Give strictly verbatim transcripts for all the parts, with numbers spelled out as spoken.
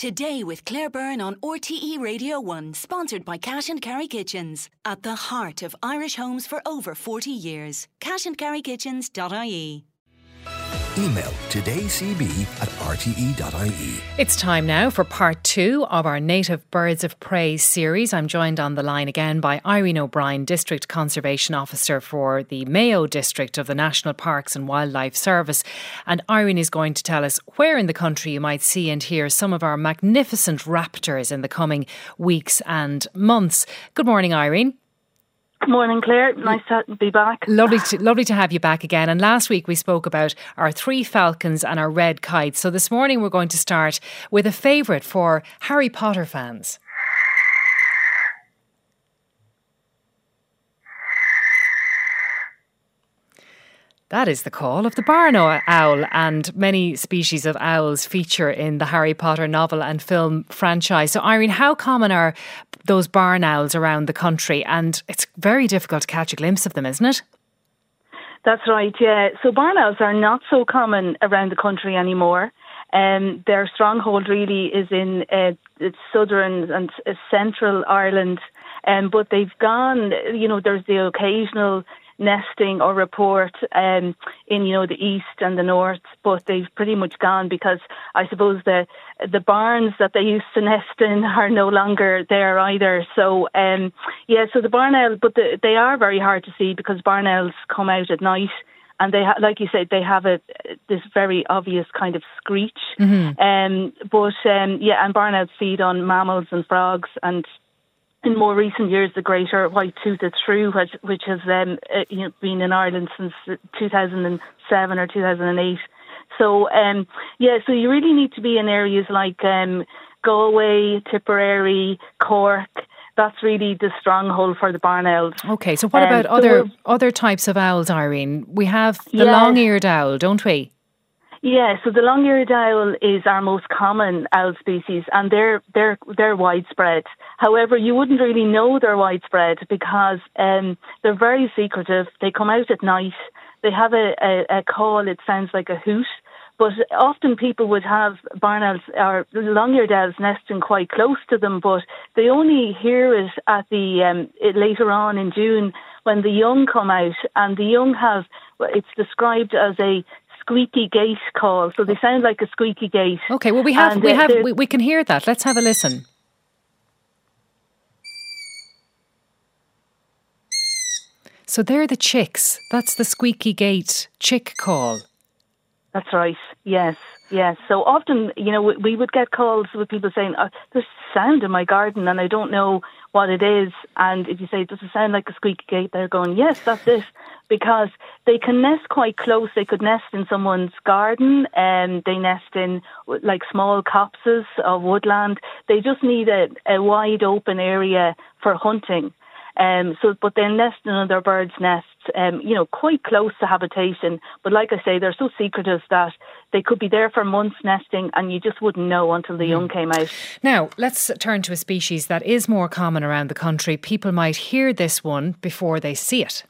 Today with Claire Byrne on R T E Radio one, sponsored by Cash and Carry Kitchens. At the heart of Irish homes for over forty years. cash and carry kitchens dot I E. Email todaycb at r t e dot I E. It's time now for part two of our Native Birds of Prey series. I'm joined on the line again by Irene O'Brien, District Conservation Officer for the Mayo District of the National Parks and Wildlife Service. And Irene is going to tell us where in the country you might see and hear some of our magnificent raptors in the coming weeks and months. Good morning, Irene. Good morning, Claire. Nice to be back. Lovely to, lovely to have you back again. And last week we spoke about our three falcons and our red kites. So this morning we're going to start with a favourite for Harry Potter fans. That is the call of the barn owl, and many species of owls feature in the Harry Potter novel and film franchise. So Irene, how common are those barn owls around the country? And it's very difficult to catch a glimpse of them, isn't it? That's right, yeah. So barn owls are not so common around the country anymore. Um, their stronghold really is in uh, southern and uh, central Ireland, um, but they've gone, you know, there's the occasional nesting or report um, in, you know, the east and the north, but they've pretty much gone because I suppose the the barns that they used to nest in are no longer there either. So, um, yeah, so the barn owl, but the, they are very hard to see because barn owls come out at night. And they, ha- like you said, they have a this very obvious kind of screech. Mm-hmm. Um, but um, yeah, and barn owls feed on mammals and frogs, and in more recent years, the greater white-toothed shrew, which, which has um, uh, you know, been in Ireland since two thousand seven or two thousand eight. So, um, yeah, so you really need to be in areas like um, Galway, Tipperary, Cork. That's really the stronghold for the barn owls. Okay, so what about um, other so other types of owls, Irene? We have the yeah. long-eared owl, don't we? Yeah, so the long-eared owl is our most common owl species, and they're they're they're widespread. However, you wouldn't really know they're widespread because um, they're very secretive. They come out at night. They have a, a, a call. It sounds like a hoot, but often people would have barn owls or long-eared owls nesting quite close to them, but they only hear it at the um, it later on in June when the young come out, and the young have, it's described as a squeaky gate call, so they sound like a squeaky gate. Okay, well we have and, we uh, have we, we can hear that. Let's have a listen. So they're the chicks. That's the squeaky gate chick call. That's right. Yes, yes. So often, you know, we, we would get calls with people saying, oh, "There's sound in my garden, and I don't know what it is." And if you say, "Does it sound like a squeaky gate?" they're going, "Yes, that's it." Because they can nest quite close. They could nest in someone's garden, and they nest in like small copses of woodland. They just need a, a wide open area for hunting. Um, so, but they nest in other birds' nests, um, you know, quite close to habitation. But like I say, they're so secretive that they could be there for months nesting, and you just wouldn't know until the young came out. Now, let's turn to a species that is more common around the country. People might hear this one before they see it.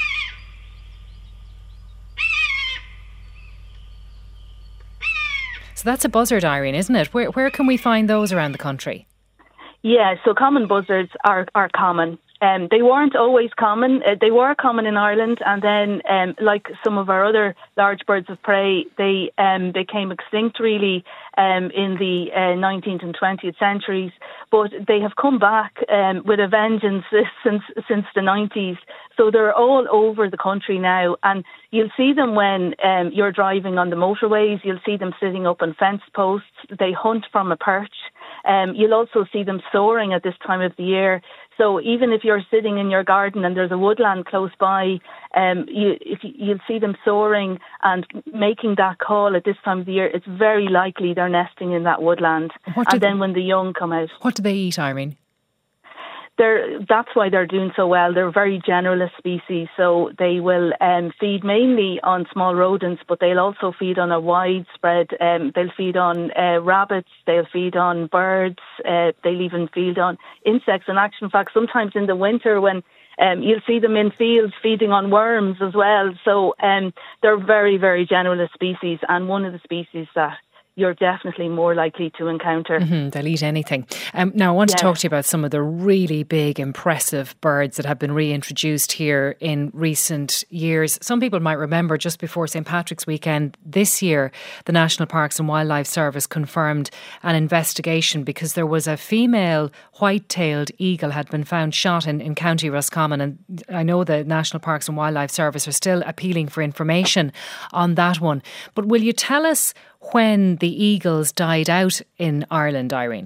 So that's a buzzard, Irene, isn't it? Where where can we find those around the country? Yeah, so common buzzards are, are common. Um, they weren't always common. Uh, they were common in Ireland, and then, um, like some of our other large birds of prey, they um, became extinct really um, in the uh, nineteenth and twentieth centuries. But they have come back um, with a vengeance since since the nineties. So they're all over the country now, and you'll see them when um, you're driving on the motorways. You'll see them sitting up on fence posts. They hunt from a perch. Um, you'll also see them soaring at this time of the year. So even if you're sitting in your garden and there's a woodland close by, um, you, if you, you'll see them soaring and making that call at this time of the year. It's very likely they're nesting in that woodland. And then they, when the young come out. What do they eat, Irene? They're, that's why they're doing so well. They're a very generalist species, so they will um, feed mainly on small rodents, but they'll also feed on a widespread, um, they'll feed on uh, rabbits, they'll feed on birds, uh, they'll even feed on insects. And actually, in fact, sometimes in the winter when um, you'll see them in fields feeding on worms as well. So um, they're very, very generalist species, and one of the species that you're definitely more likely to encounter. Mm-hmm, they'll eat anything. Um, now, I want yeah. to talk to you about some of the really big, impressive birds that have been reintroduced here in recent years. Some people might remember just before Saint Patrick's weekend this year, the National Parks and Wildlife Service confirmed an investigation because there was a female white-tailed eagle had been found shot in, in County Roscommon. And I know the National Parks and Wildlife Service are still appealing for information on that one. But will you tell us when the eagles died out in Ireland, Irene?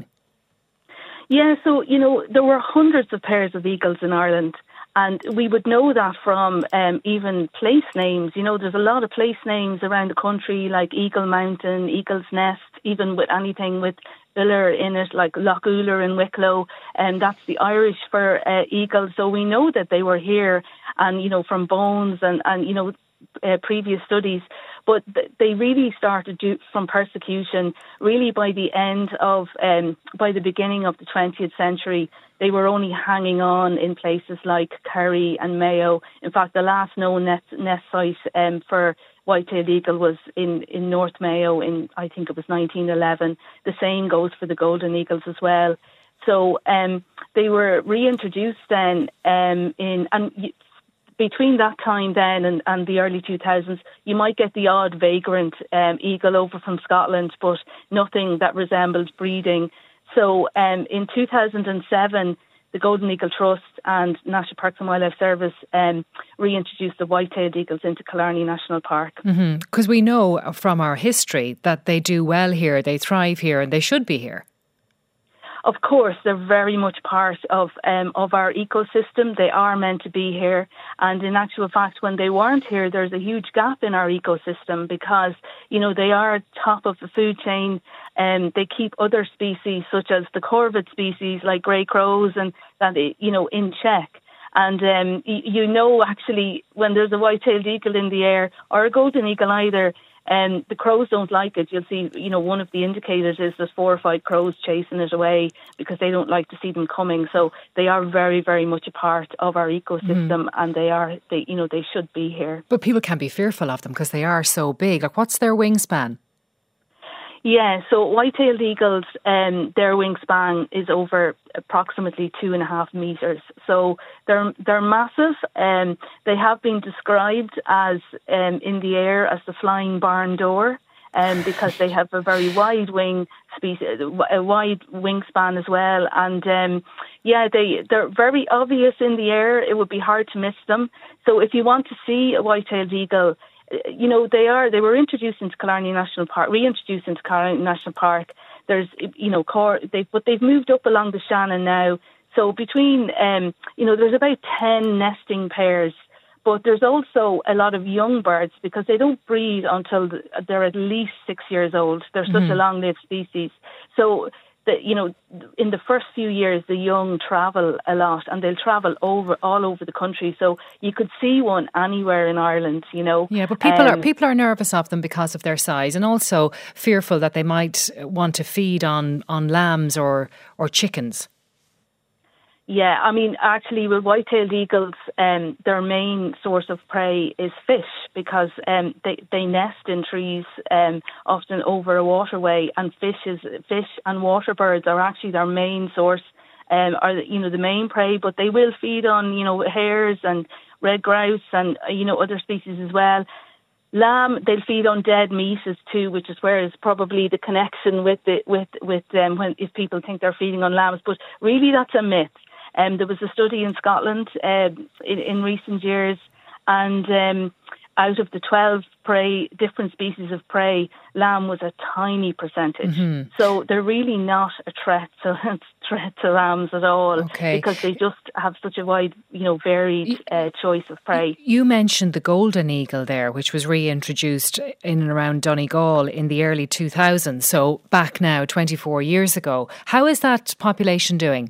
Yeah, so, you know, there were hundreds of pairs of eagles in Ireland, and we would know that from um, even place names. You know, there's a lot of place names around the country, like Eagle Mountain, Eagle's Nest, even with anything with Uller in it, like Loch Uller in Wicklow, and that's the Irish for uh, eagles. So we know that they were here, and, you know, from bones and, and you know, uh, previous studies. But th- they really started do, from persecution really by the end of, um, by the beginning of the twentieth century. They were only hanging on in places like Kerry and Mayo. In fact, the last known nest, nest site um, for white-tailed eagle was in, in North Mayo in, I think it was nineteen eleven. The same goes for the golden eagles as well. So um, they were reintroduced then um, in... and. Between that time then and, and the early two thousands, you might get the odd vagrant um, eagle over from Scotland, but nothing that resembled breeding. So um, in two thousand seven, the Golden Eagle Trust and National Parks and Wildlife Service um, reintroduced the white-tailed eagles into Killarney National Park. Because mm-hmm. we know from our history that they do well here, they thrive here, and they should be here. Of course, they're very much part of um, of our ecosystem. They are meant to be here. And in actual fact, when they weren't here, there's a huge gap in our ecosystem because, you know, they are top of the food chain and they keep other species such as the corvid species like grey crows and that, you know, in check. And um, you know, actually, when there's a white-tailed eagle in the air or a golden eagle either, and um, the crows don't like it. You'll see, you know, one of the indicators is there's four or five crows chasing it away because they don't like to see them coming. So they are very, very much a part of our ecosystem, mm. and they are, they, you know, they should be here. But people can be fearful of them because they are so big. Like, what's their wingspan? Yeah, so white-tailed eagles, um, their wingspan is over approximately two and a half metres. So they're they're massive. Um, they have been described as um, in the air as the flying barn door, um, because they have a very wide wing species, a wide wingspan as well. And um, yeah, they they're very obvious in the air. It would be hard to miss them. So if you want to see a white-tailed eagle, you know, they are, they were introduced into Killarney National Park, reintroduced into Killarney National Park. There's, you know, core, they've, but they've moved up along the Shannon now. So between, um, you know, there's about ten nesting pairs, but there's also a lot of young birds because they don't breed until they're at least six years old. They're such mm-hmm. a long-lived species. So, the, you know, in the first few years, the young travel a lot and they'll travel over all over the country. So you could see one anywhere in Ireland, you know. Yeah, but people um, are people are nervous of them because of their size and also fearful that they might want to feed on, on lambs or, or chickens. Yeah, I mean, actually, with white-tailed eagles, um, their main source of prey is fish because um, they they nest in trees, um, often over a waterway, and fish is fish and water birds are actually their main source, um, are you know the main prey. But they will feed on you know hares and red grouse and you know other species as well. Lamb, they'll feed on dead meat as too, which is where is probably the connection with the with with them um, when if people think they're feeding on lambs, but really that's a myth. Um, there was a study in Scotland uh, in, in recent years, and um, out of the twelve prey, different species of prey, lamb was a tiny percentage. Mm-hmm. So they're really not a threat to threat to lambs at all, okay. because they just have such a wide, you know, varied uh, choice of prey. You mentioned the golden eagle there, which was reintroduced in and around Donegal in the early two thousands, so back now, twenty-four years ago. How is that population doing?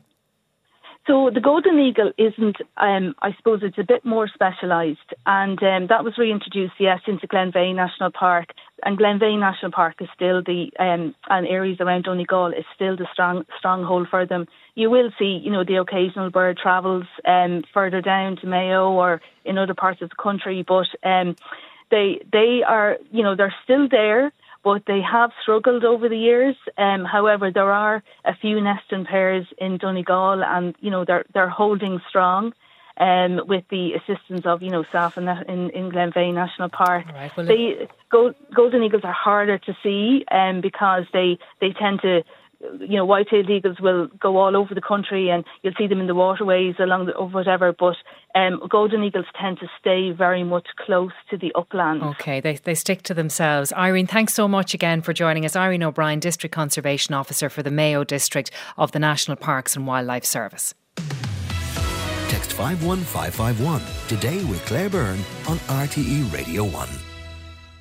So the golden eagle isn't, um, I suppose it's a bit more specialised, and um, that was reintroduced, yes, into Glenveigh National Park, and Glenveigh National Park is still the, um, and areas around Donegal is still the strong stronghold for them. You will see, you know, the occasional bird travels um, further down to Mayo or in other parts of the country, but um, they they are, you know, they're still there. but they have struggled over the years. Um, however, there are a few nesting pairs in Donegal, and you know they're they're holding strong. Um, with the assistance of, you know, staff in, in, in Glenveigh National Park. Right, well, they, gold, golden eagles are harder to see um, because they, they tend to, you know, white-tailed eagles will go all over the country and you'll see them in the waterways along the, or whatever, but um, golden eagles tend to stay very much close to the uplands. OK, they, they stick to themselves. Irene, thanks so much again for joining us. Irene O'Brien, District Conservation Officer for the Mayo District of the National Parks and Wildlife Service. Text five one five five one today with Claire Byrne on R T E Radio one.